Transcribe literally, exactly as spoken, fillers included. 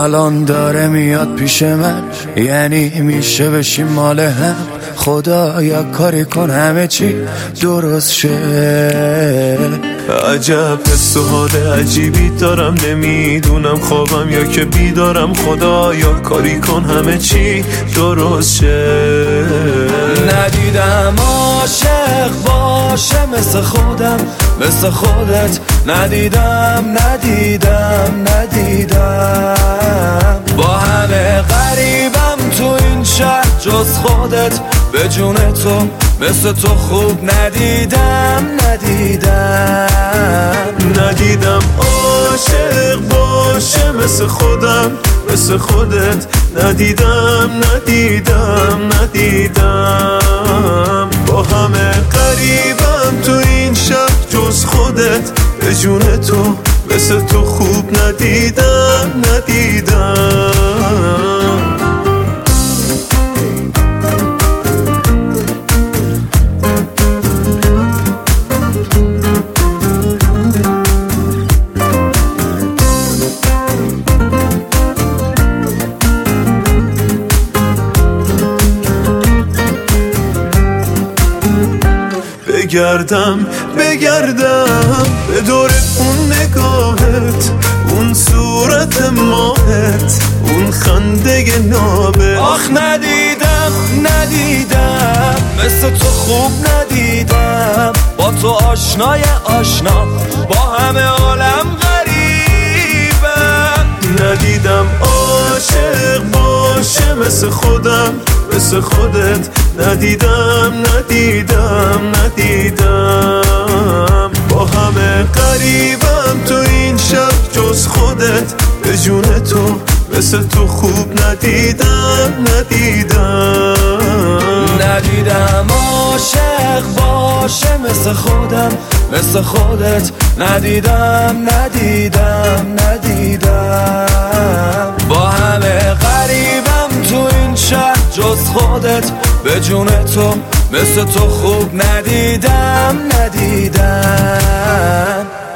الان داره میاد پیش من، یعنی میشه بشیم مال هم. خدا یا کاری کن همه چی درست شه. عجب حس و حال عجیبی دارم، نمیدونم خوابم یا که بیدارم. خدا یا کاری کن همه چی درست شه. ندیدم عاشق باشه مثل خودم، مثل خودت ندیدم ندیدم ندیدم. با همه غریبم تو این شهر جز خودت، به جون تو مثل تو خوب ندیدم ندیدم. ندیدم عاشق باشه مثل خودم، مثل خودت ندیدم ندیدم ندیدم. با همه قریبم تو این شهر جز خودت، به جون تو مثل تو خوب ندیدم ندیدم. بگردم بگردم به دور اون نگاهت، اون صورت ماهت، اون خنده نابت. آخ ندیدم ندیدم مثل تو خوب ندیدم. با تو آشنای آشنا، با همه عالم غریبم. ندیدم عاشق باشه مثل خودم، مثل خودت ندیدم ندیدم ندیدم. با همه قریبم تو این شب جز خودت، به جون تو مثل تو خوب ندیدم ندیدم. ندیدم عاشق باشه مثل خودم، مثل خودت ندیدم ندیدم ندیدم. با همه غریبم تو این شهر جز خودت، به جون تو مثل تو خوب ندیدم ندیدم.